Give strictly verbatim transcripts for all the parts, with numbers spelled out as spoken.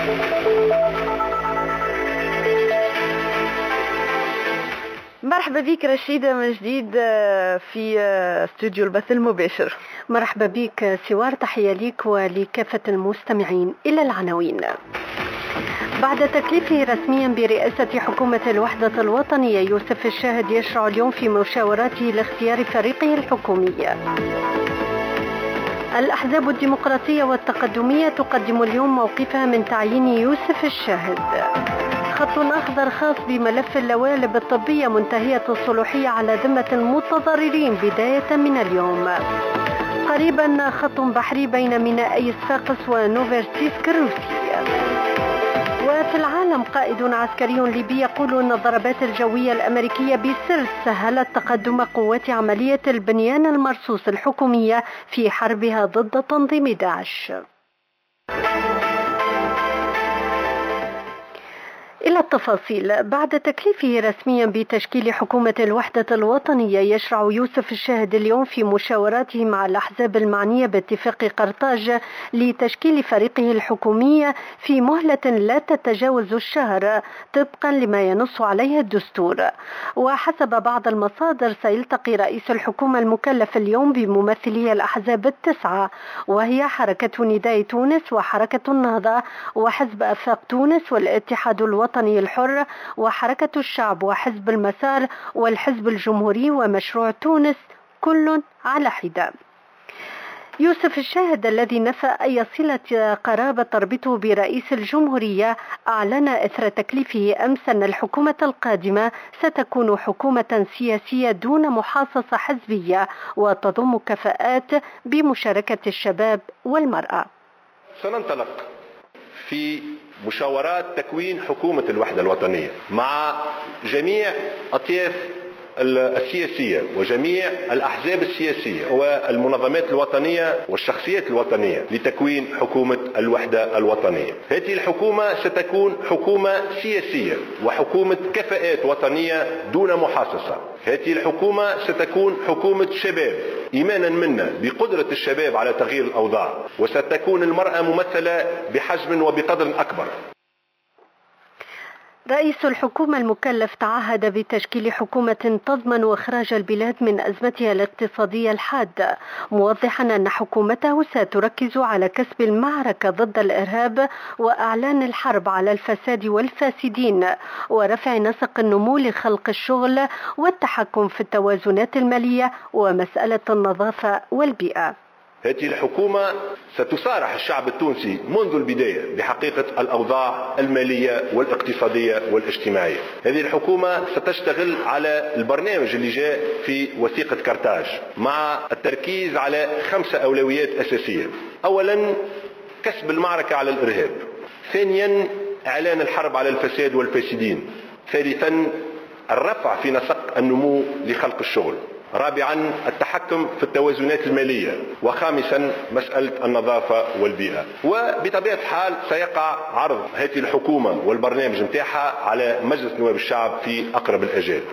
مرحبا بك رشيدة من جديد في استوديو البث المباشر. مرحبا بك سوار، تحية لك ولكافة المستمعين. إلى العناوين. بعد تكليفه رسميا برئاسة حكومة الوحدة الوطنية، يوسف الشاهد يشرع اليوم في مشاوراته لاختيار فريقه الحكومي. الأحزاب الديمقراطية والتقدمية تقدم اليوم موقفها من تعيين يوسف الشاهد. خط أخضر خاص بملف اللوالب الطبية منتهية الصلاحية على ذمة المتضررين بداية من اليوم. قريبا خط بحري بين ميناء صفاقس ونوفرسيسك الروسي. وفي العالم، قائد عسكري ليبي يقول أن الضربات الجوية الأمريكية بسر سهلت تقدم قوات عملية البنيان المرصوص الحكومية في حربها ضد تنظيم داعش. إلى التفاصيل. بعد تكليفه رسميا بتشكيل حكومة الوحدة الوطنية، يشرع يوسف الشاهد اليوم في مشاوراته مع الأحزاب المعنية باتفاق قرطاج لتشكيل فريقه الحكومي في مهلة لا تتجاوز الشهر طبقا لما ينص عليه الدستور. وحسب بعض المصادر، سيلتقي رئيس الحكومة المكلف اليوم بممثلي الأحزاب التسعة، وهي حركة نداء تونس وحركة النهضة وحزب آفاق تونس والاتحاد الوطني الحر وحركة الشعب وحزب المسار والحزب الجمهوري ومشروع تونس، كل على حدة. يوسف الشاهد الذي نفى أي صلة قرابة تربطه برئيس الجمهورية، أعلن إثر تكليفه أمس أن الحكومة القادمة ستكون حكومة سياسية دون محاصصة حزبية وتضم كفاءات بمشاركة الشباب والمرأة. سننطلق في مشاورات تكوين حكومة الوحدة الوطنية مع جميع أطياف السياسية وجميع الأحزاب السياسية والمنظمات الوطنية والشخصيات الوطنية لتكوين حكومة الوحدة الوطنية. هذه الحكومة ستكون حكومة سياسية وحكومة كفاءات وطنية دون محاصصة. هذه الحكومة ستكون حكومة شباب، إيمانا منا بقدرة الشباب على تغيير الأوضاع، وستكون المرأة ممثلة بحجم وبقدر أكبر. رئيس الحكومة المكلف تعهد بتشكيل حكومة تضمن إخراج البلاد من أزمتها الاقتصادية الحادة، موضحا أن حكومته ستركز على كسب المعركة ضد الإرهاب وأعلان الحرب على الفساد والفاسدين ورفع نسق النمو لخلق الشغل والتحكم في التوازنات المالية ومسألة النظافة والبيئة. هذه الحكومة ستصارح الشعب التونسي منذ البداية بحقيقة الأوضاع المالية والاقتصادية والاجتماعية. هذه الحكومة ستشتغل على البرنامج اللي جاء في وثيقة قرطاج مع التركيز على خمسة أولويات أساسية. أولا، كسب المعركة على الإرهاب. ثانيا، إعلان الحرب على الفساد والفاسدين. ثالثا، الرفع في نسق النمو لخلق الشغل. رابعا، التحكم في التوازنات المالية. وخامسا، مسألة النظافة والبيئة. وبطبيعة الحال سيقع عرض هذه الحكومة والبرنامج متاعها على مجلس نواب الشعب في أقرب الأجال.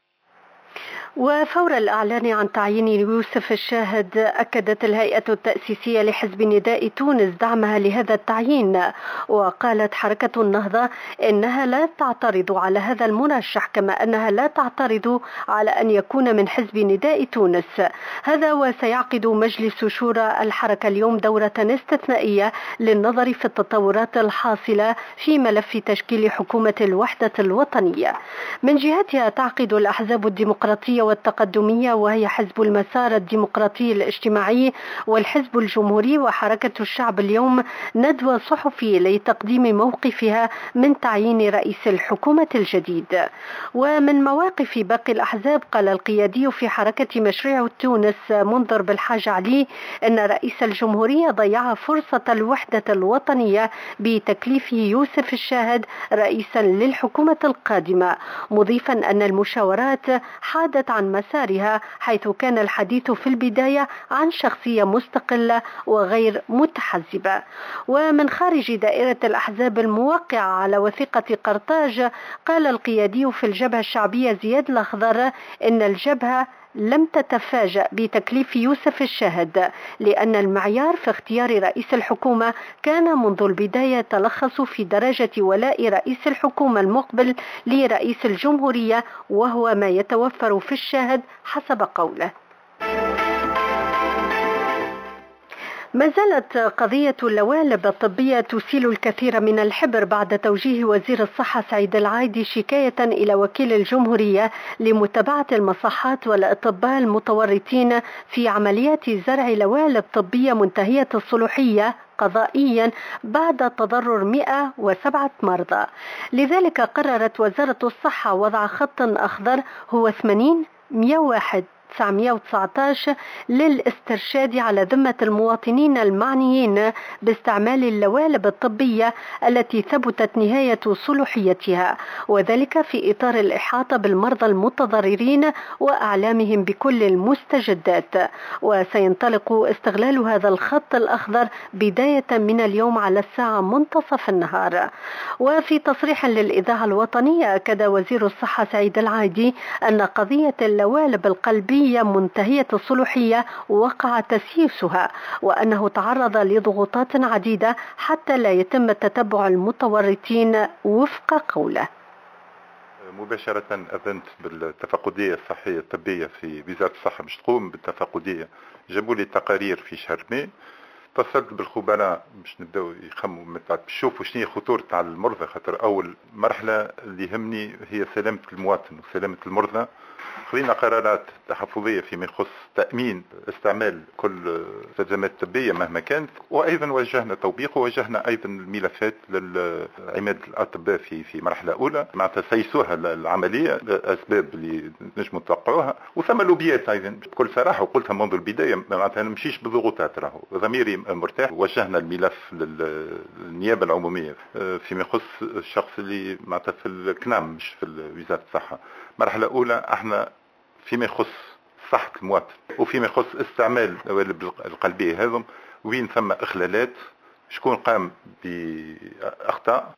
وفور الإعلان عن تعيين يوسف الشاهد، أكدت الهيئة التأسيسية لحزب نداء تونس دعمها لهذا التعيين، وقالت حركة النهضة إنها لا تعترض على هذا المرشح، كما أنها لا تعترض على أن يكون من حزب نداء تونس. هذا وسيعقد مجلس شورى الحركة اليوم دورة استثنائية للنظر في التطورات الحاصلة في ملف تشكيل حكومة الوحدة الوطنية. من جهتها، تعقد الأحزاب الديمقراطية والتقدمية، وهي حزب المسار الديمقراطي الاجتماعي والحزب الجمهوري وحركة الشعب اليوم، ندوة صحفي لتقديم موقفها من تعيين رئيس الحكومة الجديد. ومن مواقف باقي الأحزاب، قال القيادي في حركة مشروع تونس منذر بالحاج علي أن رئيس الجمهورية ضيع فرصة الوحدة الوطنية بتكليف يوسف الشاهد رئيسا للحكومة القادمة، مضيفا أن المشاورات حادت عن مسارها، حيث كان الحديث في البداية عن شخصية مستقلة وغير متحزبة. ومن خارج دائرة الأحزاب الموقعة على وثيقة قرطاج، قال القيادي في الجبهة الشعبية زياد الأخضر إن الجبهة لم تتفاجأ بتكليف يوسف الشاهد، لأن المعيار في اختيار رئيس الحكومة كان منذ البداية يتلخص في درجة ولاء رئيس الحكومة المقبل لرئيس الجمهورية، وهو ما يتوفر في الشاهد حسب قوله. ما زالت قضية اللوالب الطبية تثير الكثير من الحبر بعد توجيه وزير الصحة سعيد العايدي شكاية إلى وكيل الجمهورية لمتابعة المصحات والأطباء المتورطين في عمليات زرع لوالب طبية منتهية الصلاحية قضائيا بعد تضرر مئة وسبعة مرضى. لذلك قررت وزارة الصحة وضع خط أخضر هو ثمانين مئة وواحد تسعمئة وتسعة عشر للاسترشاد على ذمة المواطنين المعنيين باستعمال اللوالب الطبية التي ثبتت نهاية صلاحيتها، وذلك في إطار الإحاطة بالمرضى المتضررين وأعلامهم بكل المستجدات. وسينطلق استغلال هذا الخط الأخضر بداية من اليوم على الساعة منتصف النهار. وفي تصريح للإذاعة الوطنية أكد وزير الصحة سعيد العايدي أن قضية اللوالب القلبية منتهية الصلاحية وقع تسييسها، وأنه تعرض لضغوطات عديدة حتى لا يتم تتبع المتورطين وفق قوله. مباشرة أذنت بالتفقدية الصحية الطبية في وزارة الصحة باش تقوم بالتفقدية. جابوا لي تقارير في شهر ماي، اتصلت بالخبراء باش نبداو يخموا يشوفوا شنو هي خطورة على المرضى، خاطر أول مرحلة اللي يهمني هي سلامة المواطن وسلامة المرضى. خذينا قرارات تحفظية فيما يخص تأمين استعمال كل المستلزمات الطبية مهما كانت، وأيضا وجهنا توبيخ ووجهنا أيضا الملفات للعماد الأطباء في في مرحلة أولى معناتها سيسوها العملية لأسباب اللي نجم نتوقعوها، وثم لوبيات أيضا بكل صراحة وقلتها منذ البداية معناتها نمشيش بضغوطات، راهو ضميري مرتاح. وجهنا الملف للنيابة العمومية فيما يخص الشخص اللي معناتها في الكنام مش في وزارة الصحة. مرحلة أولى احنا فيما يخص صحة المواطن وفيما يخص استعمال اللوالب القلبية هذم وين ثم إخلالات شكون قام بأخطاء.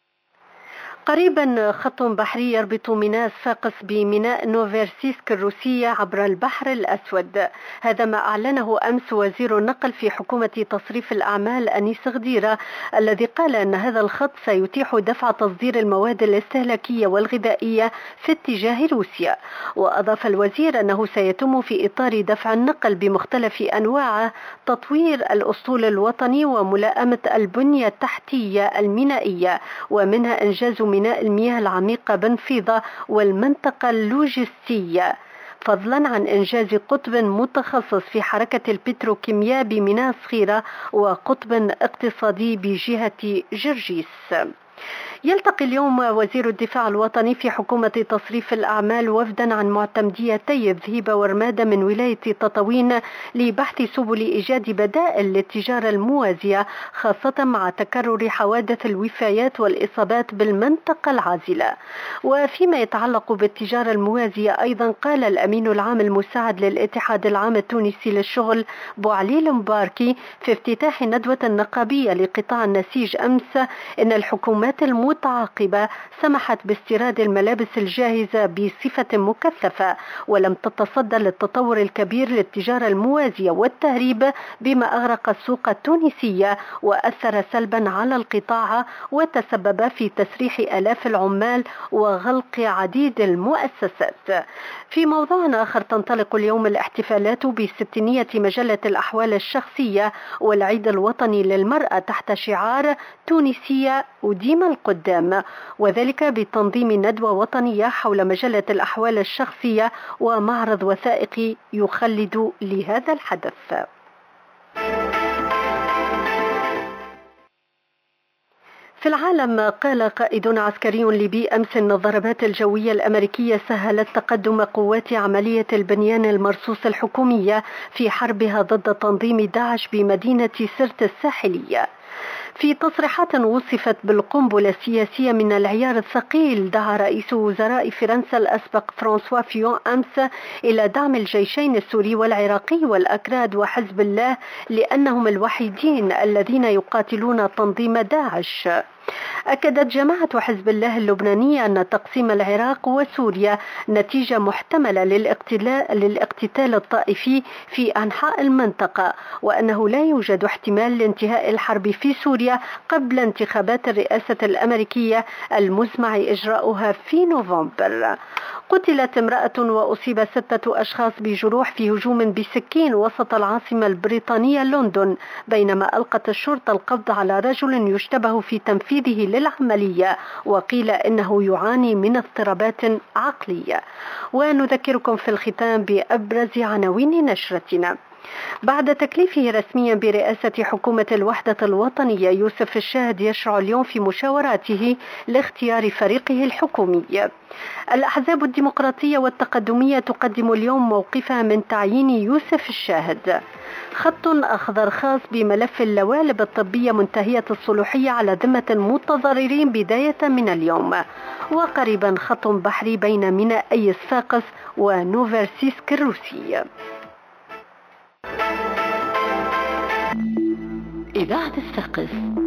قريبا خط بحري يربط ميناء صفاقس بميناء نوفيرسيسك الروسية عبر البحر الأسود. هذا ما أعلنه أمس وزير النقل في حكومة تصريف الأعمال أنيس غديرة، الذي قال أن هذا الخط سيتيح دفع تصدير المواد الاستهلاكية والغذائية في اتجاه روسيا. وأضاف الوزير أنه سيتم في إطار دفع النقل بمختلف أنواعه تطوير الأسطول الوطني وملائمة البنية التحتية المينائية، ومنها إنجاز ميناء المياه العميقة بنفيضة والمنطقة اللوجستية، فضلا عن إنجاز قطب متخصص في حركة البتروكيمياء بميناء صخيرة وقطب اقتصادي بجهة جرجيس. يلتقي اليوم وزير الدفاع الوطني في حكومة تصريف الأعمال وفدا عن معتمديتي الذهيبة ورمادة من ولاية تطاوين لبحث سبل إيجاد بدائل للتجارة الموازية، خاصة مع تكرر حوادث الوفيات والإصابات بالمنطقة العازلة. وفيما يتعلق بالتجارة الموازية أيضا قال الأمين العام المساعد للاتحاد العام التونسي للشغل بوعليل مباركي في افتتاح ندوة النقابية لقطاع النسيج أمس إن الحكومات المتعاقبة سمحت باستيراد الملابس الجاهزة بصفة مكثفة، ولم تتصدى للتطور الكبير للتجارة الموازية والتهريب بما أغرق السوق التونسية وأثر سلبا على القطاع وتسبب في تسريح آلاف العمال وغلق عديد المؤسسات. في موضوع آخر، تنطلق اليوم الاحتفالات بستينية مجلة الأحوال الشخصية والعيد الوطني للمرأة تحت شعار تونسية وديما القدام، وذلك بتنظيم ندوة وطنية حول مجلة الأحوال الشخصية ومعرض وثائقي يخلد لهذا الحدث. في العالم، قال قائد عسكري ليبي أمس أن الضربات الجوية الأمريكية سهلت تقدم قوات عملية البنيان المرصوص الحكومية في حربها ضد تنظيم داعش بمدينة سرت الساحلية. في تصريحات وصفت بالقنبلة السياسية من العيار الثقيل، دعا رئيس وزراء فرنسا الأسبق فرانسوا فيون أمس إلى دعم الجيشين السوري والعراقي والأكراد وحزب الله لأنهم الوحيدين الذين يقاتلون تنظيم داعش. أكدت جماعة حزب الله اللبنانية أن تقسيم العراق وسوريا نتيجة محتملة للاقتتال الطائفي في أنحاء المنطقة، وأنه لا يوجد احتمال لانتهاء الحرب في سوريا قبل انتخابات الرئاسة الأمريكية المزمع إجراؤها في نوفمبر. قتلت امرأة وأصيب ستة أشخاص بجروح في هجوم بسكين وسط العاصمة البريطانية لندن، بينما ألقت الشرطة القبض على رجل يشتبه في تنفيذه للعملية، وقيل إنه يعاني من اضطرابات عقلية. ونذكركم في الختام بأبرز عناوين نشرتنا. بعد تكليفه رسميا برئاسة حكومة الوحدة الوطنية، يوسف الشاهد يشرع اليوم في مشاوراته لاختيار فريقه الحكومي. الأحزاب الديمقراطية والتقدمية تقدم اليوم موقفها من تعيين يوسف الشاهد. خط أخضر خاص بملف اللوالب الطبية منتهية الصلاحية على ذمة المتضررين بداية من اليوم. وقريبا خط بحري بين ميناء أي الساقس ونوفرسيسك الروسي. إذاعة الساقس.